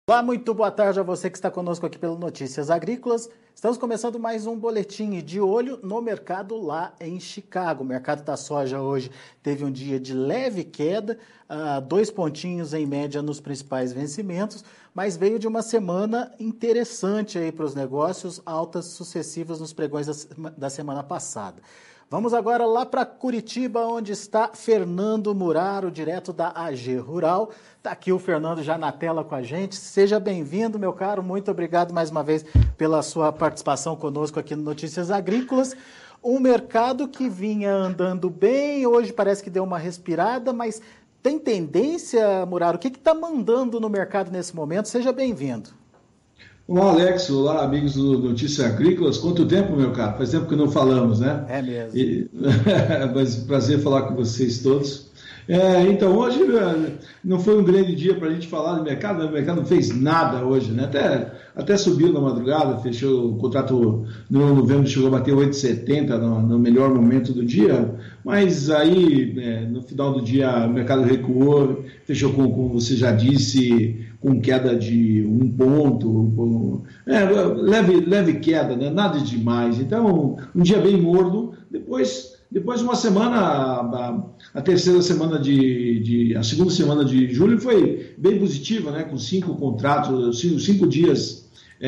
Olá, muito boa tarde a você que está conosco aqui pelo Notícias Agrícolas. Estamos começando mais um boletim de olho no mercado lá em Chicago. O mercado da soja hoje teve um dia de leve queda, 2 pontinhos em média nos principais vencimentos, mas veio de uma semana interessante aí para os negócios, altas sucessivas nos pregões da semana passada. Vamos agora lá para Curitiba, onde está Fernando Muraro, direto da AG Rural. Está aqui o Fernando já na tela com a gente. Seja bem-vindo, meu caro. Muito obrigado mais uma vez pela sua participação conosco aqui no Notícias Agrícolas. Um mercado que vinha andando bem, hoje parece que deu uma respirada, mas tem tendência, Muraro? O que está mandando no mercado nesse momento? Seja bem-vindo. Olá, Alex. Olá, amigos do Notícias Agrícolas. Quanto tempo, meu caro? Faz tempo que não falamos, né? É mesmo. Mas prazer falar com vocês todos. Então, hoje não foi um grande dia para a gente falar do mercado, né? O mercado não fez nada hoje, né? Até subiu na madrugada, fechou o contrato no novembro, chegou a bater 8,70 no melhor momento do dia, mas aí, no final do dia, o mercado recuou, fechou como você já disse, com queda de 1 ponto, leve queda, né? Nada demais. Então, um dia bem morno. Depois de uma semana, a terceira semana a segunda semana de julho foi bem positiva, né? Com 5 contratos, 5 dias.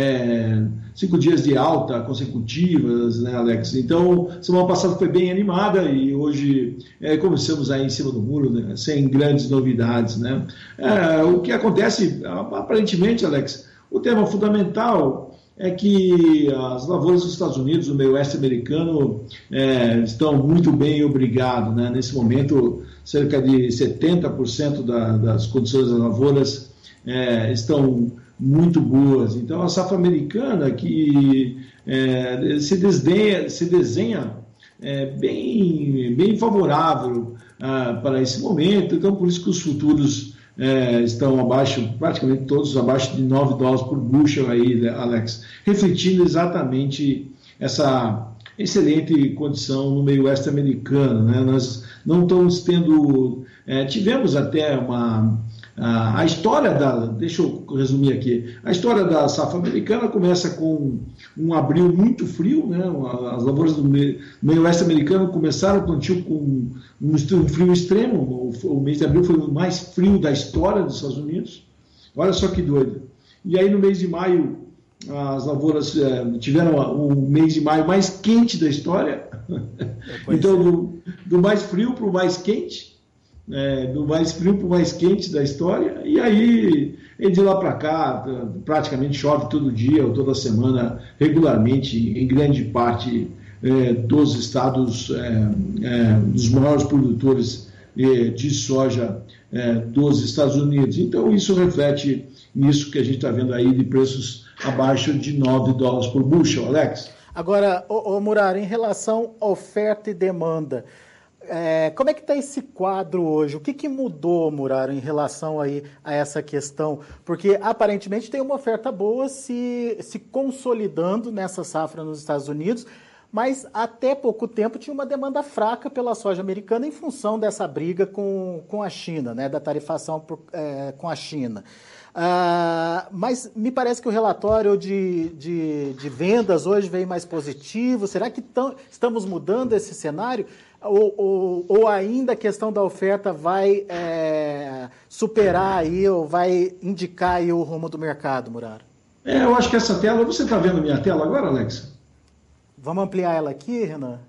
5 dias de alta consecutivas, né, Alex? Então, semana passada foi bem animada e hoje começamos aí em cima do muro, né, sem grandes novidades, né? O que acontece, aparentemente, Alex, o tema fundamental é que as lavouras dos Estados Unidos, no meio oeste americano, estão muito bem, obrigado, né? Nesse momento, cerca de 70% das condições das lavouras estão muito boas. Então, a safra americana que se desenha bem favorável para esse momento. Então, por isso que os futuros estão abaixo, praticamente todos abaixo de $9 por bushel aí, Alex, refletindo exatamente essa excelente condição no meio oeste americano, né? Nós não estamos tendo... tivemos até a história deixa eu resumir aqui, a história da safra americana começa com um abril muito frio, né? As lavouras do meio oeste americano começaram o plantio com um frio extremo, o mês de abril foi o mais frio da história dos Estados Unidos, olha só que doido. E aí no mês de maio, as lavouras tiveram o mês de maio mais quente da história, então do mais frio para o mais quente, do mais frio para o mais quente da história, e aí de lá para cá praticamente chove todo dia ou toda semana regularmente em grande parte dos estados, dos maiores produtores de soja dos Estados Unidos. Então isso reflete nisso que a gente está vendo aí de preços abaixo de $9 por bushel, Alex. Agora, Muraro, em relação à oferta e demanda, como é que está esse quadro hoje? O que mudou, Muraro, em relação aí a essa questão? Porque aparentemente tem uma oferta boa se consolidando nessa safra nos Estados Unidos, mas até pouco tempo tinha uma demanda fraca pela soja americana em função dessa briga com a China, né, da tarifação com a China. Mas me parece que o relatório de vendas hoje veio mais positivo. Será que estamos mudando esse cenário? Ou ainda a questão da oferta vai superar aí, ou vai indicar aí o rumo do mercado, Muraro? Eu acho que essa tela... Você está vendo a minha tela agora, Alex? Vamos ampliar ela aqui, Renan?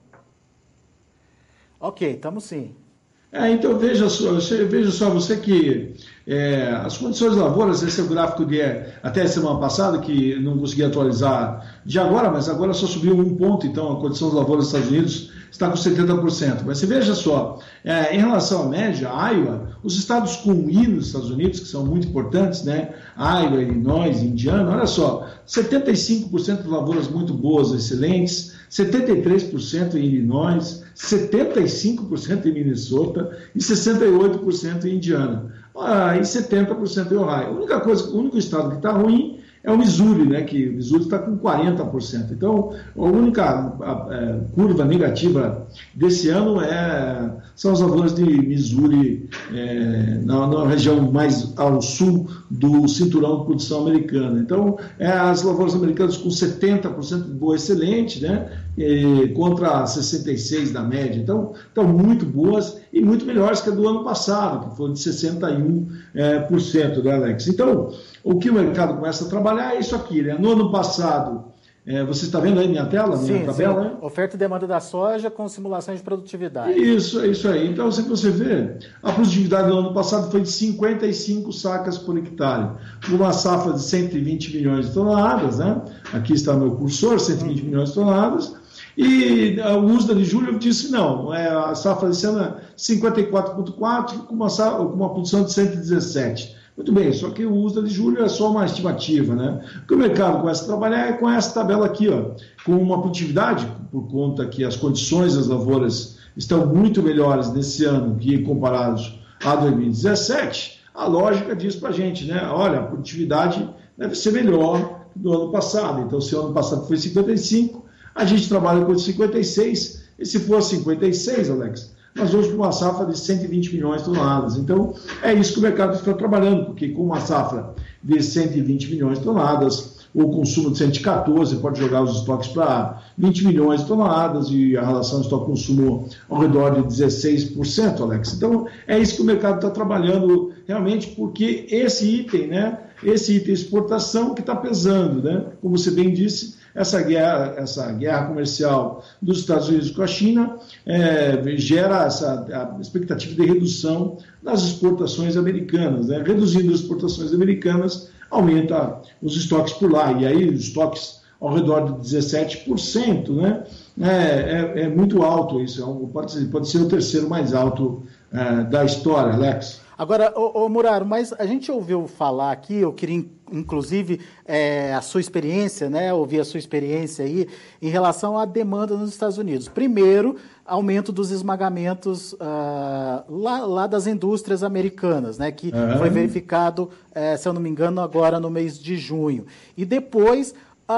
Ok, estamos sim. Então veja só você que as condições de lavouras, esse é o gráfico de até a semana passada, que não consegui atualizar de agora, mas agora só subiu 1 ponto, então a condição de lavouras dos Estados Unidos está com 70%. Mas você veja só, em relação à média, Iowa, os estados com I nos Estados Unidos, que são muito importantes, né? Iowa, Illinois, Indiana, olha só, 75% de lavouras muito boas, excelentes, 73% em Illinois, 75% em Minnesota e 68% em Indiana. E 70% em Ohio. O único estado que está ruim é o Missouri, né, que o Missouri está com 40%. Então, a única curva negativa desse ano são as lavouras de Missouri, na região mais ao sul do cinturão de produção americana. Então, as lavouras americanas com 70% de boa excelente, né, contra 66% da média. Então, estão muito boas e muito melhores que a do ano passado, que foi de 61%, né, Alex? Então, o que o mercado começa a trabalhar é isso aqui, né? No ano passado, você está vendo aí minha tela, minha tabela? Né? Oferta e demanda da soja com simulações de produtividade. Isso aí. Então, se você vê, a produtividade do ano passado foi de 55 sacas por hectare, uma safra de 120 milhões de toneladas, né? Aqui está meu cursor, 120 milhões de toneladas. E o USDA de julho disse não, a safra desse ano é 54,4 com uma produção de 117. Muito bem, só que o USDA de julho é só uma estimativa, né? O que o mercado começa a trabalhar é com essa tabela aqui, ó, com uma produtividade, por conta que as condições das lavouras estão muito melhores nesse ano que comparados a 2017, a lógica diz para a gente, né? Olha, a produtividade deve ser melhor do ano passado. Então, se o ano passado foi 55, a gente trabalha com 56, e se for 56, Alex, nós vamos para uma safra de 120 milhões de toneladas. Então, é isso que o mercado está trabalhando, porque com uma safra de 120 milhões de toneladas, o consumo de 114 pode jogar os estoques para 20 milhões de toneladas e a relação estoque-consumo ao redor de 16%, Alex. Então, é isso que o mercado está trabalhando realmente, porque esse item, né, esse item exportação que está pesando, né, como você bem disse, essa guerra comercial dos Estados Unidos com a China gera a expectativa de redução das exportações americanas, né? Reduzindo as exportações americanas, aumenta os estoques por lá, e aí os estoques ao redor de 17%, né? É muito alto isso, pode ser o terceiro mais alto da história, Alex. Agora, Muraro, mas a gente ouviu falar aqui, eu queria inclusive a sua experiência, né, ouvir a sua experiência aí em relação à demanda nos Estados Unidos. Primeiro, aumento dos esmagamentos lá das indústrias americanas, né, que foi verificado, se eu não me engano, agora no mês de junho. E depois,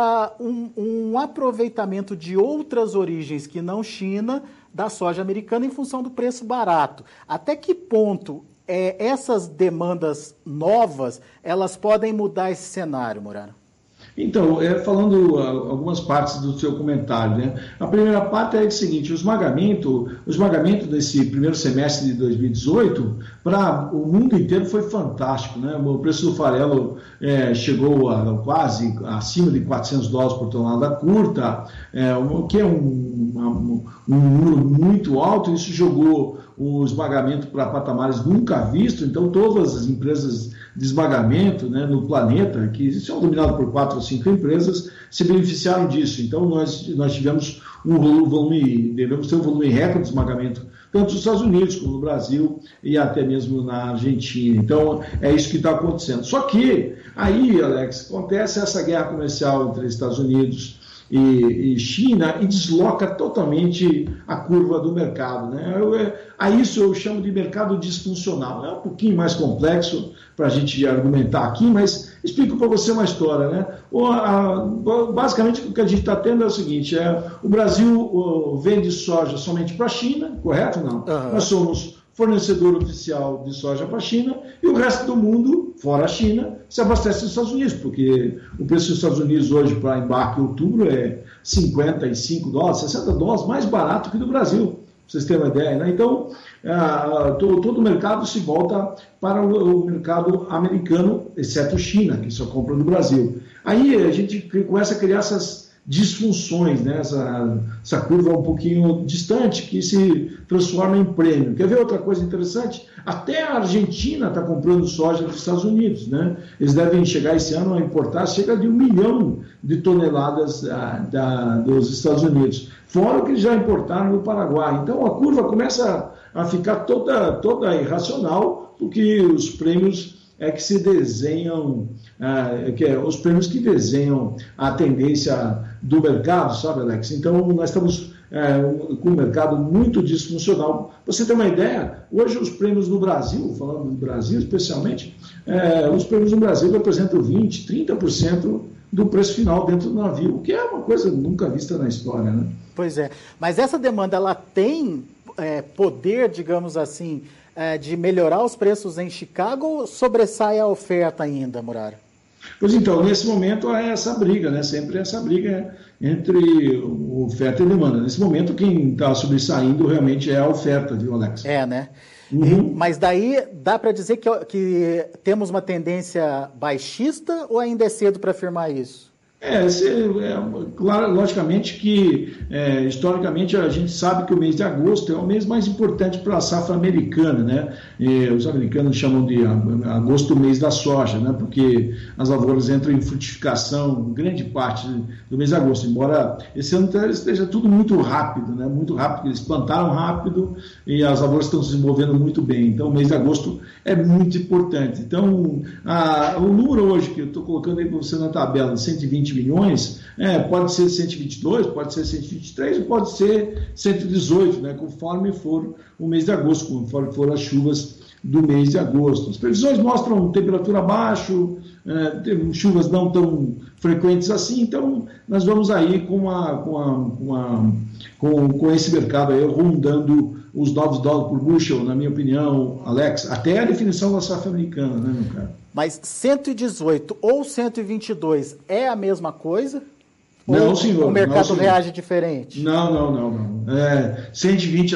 um aproveitamento de outras origens que não China, da soja americana em função do preço barato. Até que ponto essas demandas novas, elas podem mudar esse cenário, Muraro? Então, falando algumas partes do seu comentário, né? A primeira parte é o seguinte: o esmagamento desse primeiro semestre de 2018 para o mundo inteiro foi fantástico, né? O preço do farelo chegou a quase acima de $400 por tonelada curta, o que é um número muito alto. Isso jogou o esmagamento para patamares nunca vistos. Então, todas as empresas de esmagamento, né, no planeta, que são dominadas por 4 ou 5 empresas, se beneficiaram disso. Então, nós tivemos devemos ter um volume recorde de esmagamento, tanto nos Estados Unidos como no Brasil e até mesmo na Argentina. Então, é isso que está acontecendo. Só que aí, Alex, acontece essa guerra comercial entre Estados Unidos e China e desloca totalmente a curva do mercado, né? A isso eu chamo de mercado disfuncional. É um pouquinho mais complexo para a gente argumentar aqui, mas explico para você uma história, né? Basicamente o que a gente está tendo é o seguinte: o Brasil vende soja somente para a China, correto? Não. Nós somos fornecedor oficial de soja para a China, e o resto do mundo, fora a China, se abastece nos Estados Unidos, porque o preço dos Estados Unidos hoje para embarque em outubro é $55, $60, mais barato que do Brasil, para vocês terem uma ideia, né? Então, todo o mercado se volta para o mercado americano, exceto China, que só compra no Brasil. Aí a gente começa a criar essas disfunções, né? Essa curva um pouquinho distante, que se transforma em prêmio. Quer ver outra coisa interessante? Até a Argentina está comprando soja dos Estados Unidos, né? Eles devem chegar esse ano a importar cerca de 1 milhão de toneladas dos Estados Unidos, fora o que já importaram no Paraguai. Então a curva começa a ficar toda irracional, porque os prêmios é que se desenham, os prêmios que desenham a tendência do mercado, sabe, Alex? Então, nós estamos com um mercado muito disfuncional. Você tem uma ideia? Hoje os prêmios no Brasil, falando do Brasil especialmente, os prêmios no Brasil representam 20%, 30% do preço final dentro do navio, o que é uma coisa nunca vista na história, né? Pois é, mas essa demanda, ela tem poder, digamos assim, de melhorar os preços em Chicago ou sobressai a oferta ainda, Muraro? Pois então, nesse momento há essa briga, né? Sempre essa briga entre oferta e demanda. Nesse momento, quem está sobressaindo realmente é a oferta, viu, Alex? Né? Mas daí dá para dizer que temos uma tendência baixista ou ainda é cedo para afirmar isso? Claro, logicamente que, historicamente, a gente sabe que o mês de agosto é o mês mais importante para a safra americana, né? Os americanos chamam de agosto o mês da soja, né? Porque as lavouras entram em frutificação grande parte do mês de agosto, embora esse ano esteja tudo muito rápido, né? Muito rápido, eles plantaram rápido e as lavouras estão se desenvolvendo muito bem. Então, o mês de agosto é muito importante. Então, o número hoje que eu estou colocando aí para você na tabela, 120 milhões, pode ser 122, pode ser 123, ou pode ser 118, né, conforme for o mês de agosto, conforme for as chuvas do mês de agosto. As previsões mostram temperatura abaixo, chuvas não tão frequentes assim, então nós vamos aí com esse mercado aí rondando os $9 por bushel, na minha opinião, Alex, até a definição da safra americana, né, meu cara? Mas 118 ou 122 é a mesma coisa? Não, ou senhor. O mercado não, reage diferente? Não. 120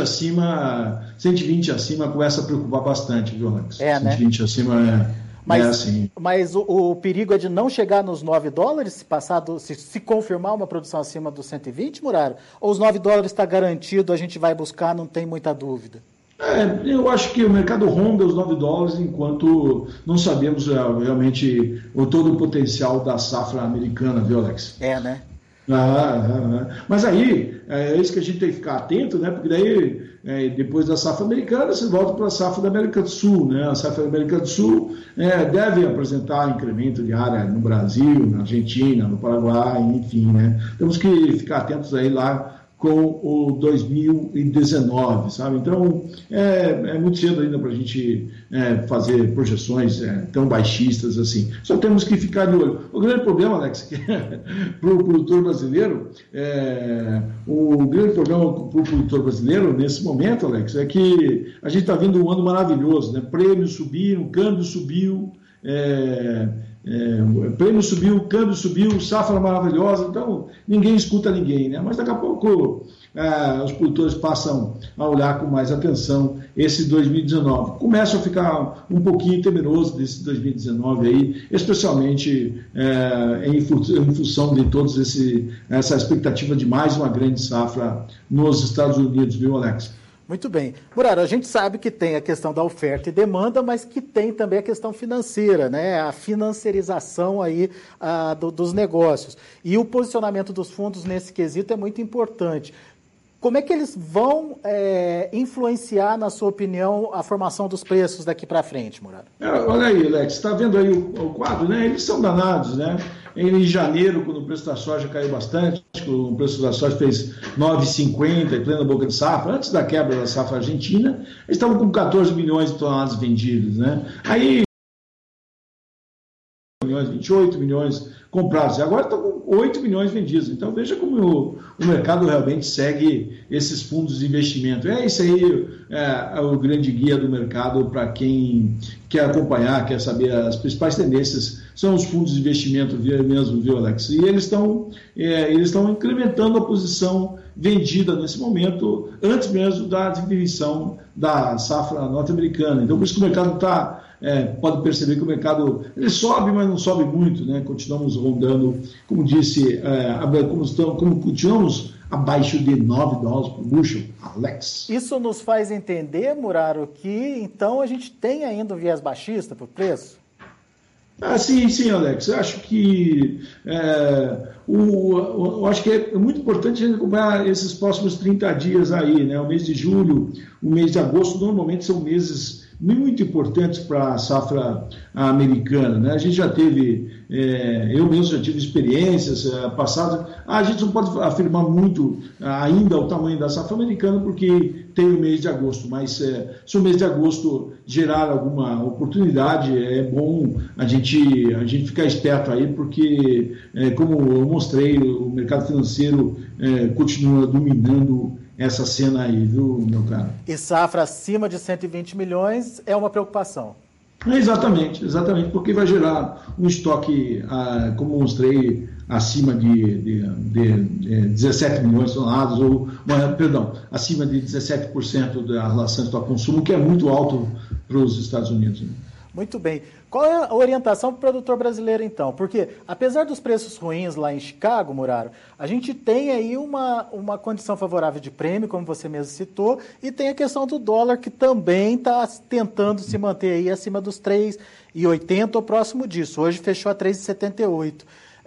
acima começa a preocupar bastante, viu, Alex? 120 né? acima assim. Mas o perigo é de não chegar nos $9 se confirmar uma produção acima dos 120, Muraro? Ou os $9 está garantido, a gente vai buscar, não tem muita dúvida? Eu acho que o mercado ronda os $9 enquanto não sabemos realmente todo o potencial da safra americana, viu, Alex? Né? Mas aí, é isso que a gente tem que ficar atento, né? Porque daí, depois da safra americana, você volta para a safra da América do Sul, né? A safra da América do Sul deve apresentar incremento de área no Brasil, na Argentina, no Paraguai, enfim, né? Temos que ficar atentos aí lá com o 2019, sabe? Então, é muito cedo ainda para a gente fazer projeções tão baixistas assim. Só temos que ficar de olho. O grande problema, Alex, para o produtor brasileiro, nesse momento, Alex, é que a gente está vendo um ano maravilhoso, né? Prêmios subiram, câmbio subiu, prêmio subiu, câmbio subiu, safra maravilhosa, então ninguém escuta ninguém, né? Mas daqui a pouco os produtores passam a olhar com mais atenção esse 2019. Começam a ficar um pouquinho temeroso desse 2019 aí, especialmente em função de toda essa expectativa de mais uma grande safra nos Estados Unidos, viu, Alex? Muito bem. Muraro, a gente sabe que tem a questão da oferta e demanda, mas que tem também a questão financeira, né? A financiarização aí dos negócios. E o posicionamento dos fundos nesse quesito é muito importante. Como é que eles vão influenciar, na sua opinião, a formação dos preços daqui para frente, Muraro? Olha aí, Alex, está vendo aí o quadro, né? Eles são danados, né? Em janeiro, quando o preço da soja caiu bastante, o preço da soja fez 9,50 em plena boca de safra, antes da quebra da safra argentina, eles estavam com 14 milhões de toneladas vendidos, né? Aí 28 milhões comprados, e agora estão com 8 milhões vendidos. Então veja como o mercado realmente segue esses fundos de investimento. Isso aí é o grande guia do mercado para quem quer acompanhar, quer saber as principais tendências, são os fundos de investimento mesmo, viu, Alex? E eles estão incrementando a posição vendida nesse momento, antes mesmo da definição da safra norte-americana. Então, por isso que o mercado pode perceber que o mercado ele sobe, mas não sobe muito, né? Continuamos rondando, como disse, como continuamos abaixo de $9 por bushel, Alex. Isso nos faz entender, Muraro, que então a gente tem ainda um viés baixista para o preço? Sim, Alex. Eu acho que é muito importante a gente acompanhar esses próximos 30 dias aí, né? O mês de julho, o mês de agosto, normalmente são meses muito importantes para a safra americana, né? A gente já teve, eu mesmo já tive experiências passadas. A gente não pode afirmar muito ainda o tamanho da safra americana, porque tem o mês de agosto, mas se o mês de agosto gerar alguma oportunidade, é bom a gente ficar esperto aí, porque, como eu mostrei, o mercado financeiro continua dominando essa cena aí, viu, meu caro? E safra acima de 120 milhões é uma preocupação. Exatamente, porque vai gerar um estoque, como mostrei, acima de 17 milhões de toneladas, acima de 17% da relação estoque-consumo, que é muito alto para os Estados Unidos. Né? Muito bem. Qual é a orientação para o produtor brasileiro, então? Porque, apesar dos preços ruins lá em Chicago, Muraro, a gente tem aí uma condição favorável de prêmio, como você mesmo citou, e tem a questão do dólar, que também está tentando se manter aí acima dos 3,80 ou próximo disso. Hoje fechou a 3,78.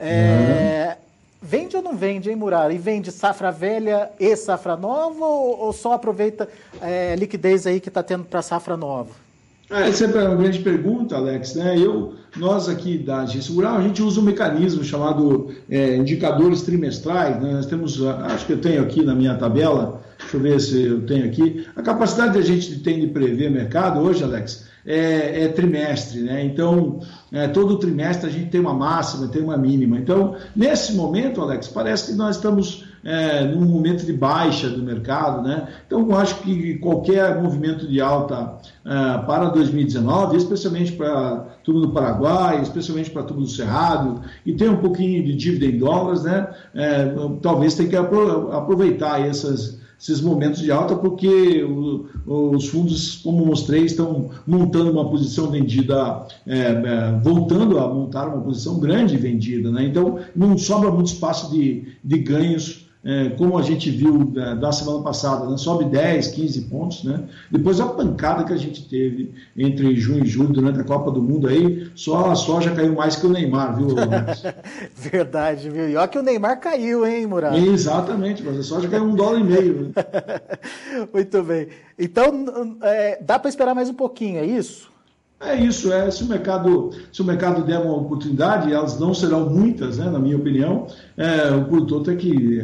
Vende ou não vende, hein, Muraro? E vende safra velha e safra nova, ou só aproveita liquidez aí que está tendo para safra nova? Sempre é uma grande pergunta, Alex, né? Nós aqui da Agência Rural, a gente usa um mecanismo chamado indicadores trimestrais, né? Nós temos, acho que eu tenho aqui na minha tabela, deixa eu ver se eu tenho aqui, a capacidade que a gente tem de prever mercado hoje, Alex, é trimestre, né? Então, todo trimestre a gente tem uma máxima, tem uma mínima. Então, nesse momento, Alex, parece que nós estamos num momento de baixa do mercado, né? Então, eu acho que qualquer movimento de alta para 2019, especialmente para tudo do Paraguai, especialmente para tudo do Cerrado, e tem um pouquinho de dívida em dólares, né? Talvez tenha que aproveitar esses momentos de alta, porque os fundos, como mostrei, estão montando uma posição vendida, voltando a montar uma posição grande vendida, né? Então, não sobra muito espaço de ganhos, como a gente viu da semana passada, né? Sobe 10, 15 pontos, né? Depois a pancada que a gente teve entre junho e julho durante a Copa do Mundo aí, só a soja caiu mais que o Neymar, viu, Alex? Verdade, viu? E olha que o Neymar caiu, hein, Muraro? Exatamente, mas a soja caiu $1,50. Né? Muito bem. Então, dá para esperar mais um pouquinho, é isso? É isso, se o mercado der uma oportunidade, elas não serão muitas, né, na minha opinião, o produtor tem que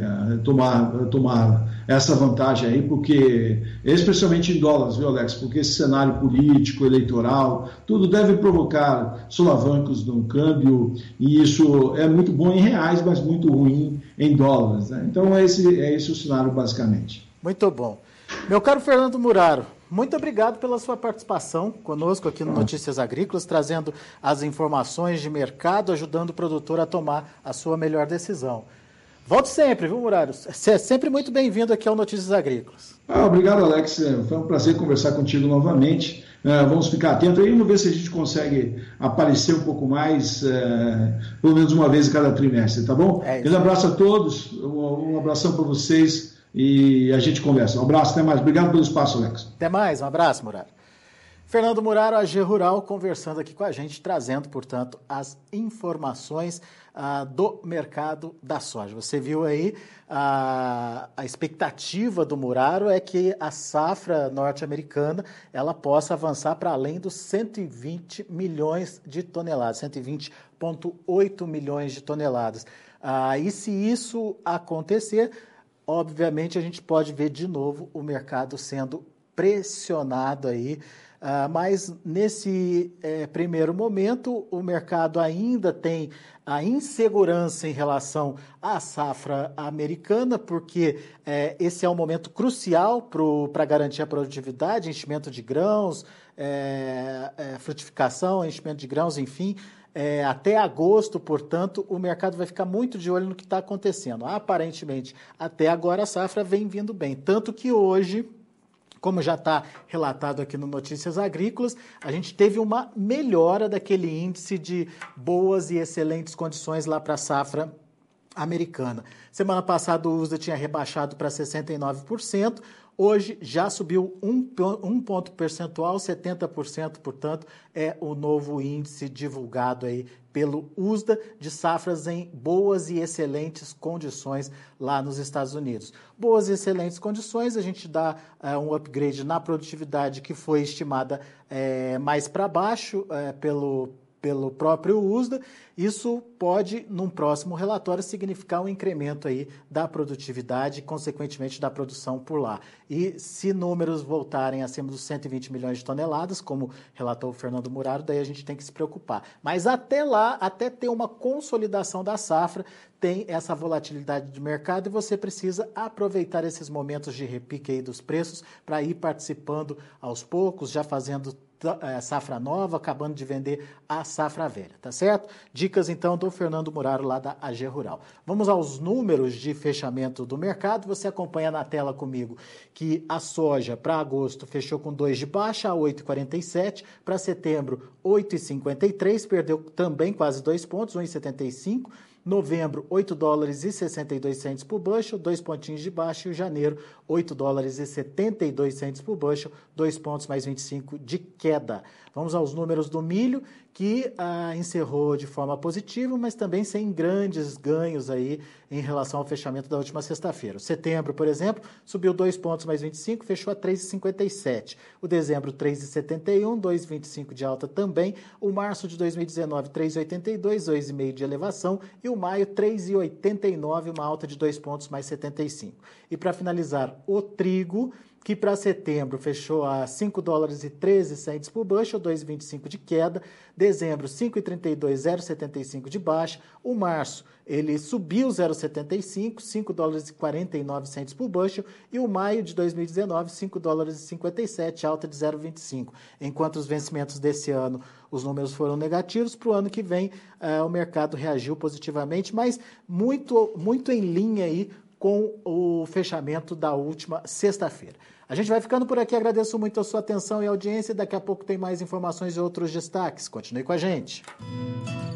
tomar essa vantagem aí, porque, especialmente em dólares, viu, Alex? Porque esse cenário político, eleitoral, tudo deve provocar solavancos no câmbio, e isso é muito bom em reais, mas muito ruim em dólares, né? Então, é esse o cenário, basicamente. Muito bom. Meu caro Fernando Muraro, muito obrigado pela sua participação conosco aqui no Notícias Agrícolas, trazendo as informações de mercado, ajudando o produtor a tomar a sua melhor decisão. Volte sempre, viu, Muraro? Você é sempre muito bem-vindo aqui ao Notícias Agrícolas. Obrigado, Alex. Foi um prazer conversar contigo novamente. Vamos ficar atentos aí, vamos ver se a gente consegue aparecer um pouco mais, pelo menos uma vez em cada trimestre, tá bom? Um abraço a todos, um abração para vocês. E a gente conversa. Um abraço, até mais. Obrigado pelo espaço, Alex. Até mais, um abraço, Muraro. Fernando Muraro, AG Rural, conversando aqui com a gente, trazendo, portanto, as informações do mercado da soja. Você viu aí, a expectativa do Muraro é que a safra norte-americana ela possa avançar para além dos 120 milhões de toneladas, 120,8 milhões de toneladas. E se isso acontecer, obviamente, a gente pode ver de novo o mercado sendo pressionado aí, mas nesse primeiro momento o mercado ainda tem a insegurança em relação à safra americana, porque esse é um momento crucial para garantir a produtividade, enchimento de grãos, frutificação, enchimento de grãos, enfim. Até agosto, portanto, o mercado vai ficar muito de olho no que está acontecendo. Aparentemente, até agora a safra vem vindo bem. Tanto que hoje, como já está relatado aqui no Notícias Agrícolas, a gente teve uma melhora daquele índice de boas e excelentes condições lá para a safra americana. Semana passada o USDA tinha rebaixado para 69%, Hoje já subiu um ponto percentual, 70%, portanto, é o novo índice divulgado aí pelo USDA de safras em boas e excelentes condições lá nos Estados Unidos. Boas e excelentes condições, a gente dá um upgrade na produtividade que foi estimada mais para baixo pelo próprio USDA. Isso pode, num próximo relatório, significar um incremento aí da produtividade e, consequentemente, da produção por lá. E se números voltarem acima dos 120 milhões de toneladas, como relatou o Fernando Muraro, daí a gente tem que se preocupar. Mas até lá, até ter uma consolidação da safra, tem essa volatilidade de mercado e você precisa aproveitar esses momentos de repique aí dos preços para ir participando aos poucos, já fazendo safra nova, acabando de vender a safra velha, tá certo? Dicas, então, do Fernando Muraro, lá da AG Rural. Vamos aos números de fechamento do mercado. Você acompanha na tela comigo que a soja para agosto fechou com 2 de baixa, a 8,47. Para setembro, 8,53. Perdeu também quase 2 pontos, 1,75. Novembro, 8 dólares e 62 centes por bushel, 2 pontinhos de baixa. E o janeiro, 8 dólares e 72 centes por bushel, 2 pontos mais 25 de queda. Vamos aos números do milho, que encerrou de forma positiva, mas também sem grandes ganhos aí em relação ao fechamento da última sexta-feira. O setembro, por exemplo, subiu 2 pontos mais 25, fechou a 3,57. O dezembro, 3,71, 2,25 de alta também. O março de 2019, 3,82, 2,5 de elevação. E o maio, 3,89, uma alta de 2 pontos mais 75. E para finalizar, o trigo, que para setembro fechou a 5 dólares e 13 centes por bushel, 2,25 de queda. Dezembro, 5,32, 0,75 de baixa. O março, ele subiu 0,75, 5 dólares e 49 centes por bushel. E o maio de 2019, 5 dólares e 57, alta de 0,25. Enquanto os vencimentos desse ano, os números foram negativos, para o ano que vem o mercado reagiu positivamente, mas muito em linha aí com o fechamento da última sexta-feira. A gente vai ficando por aqui, agradeço muito a sua atenção e audiência. Daqui a pouco tem mais informações e outros destaques. Continue com a gente.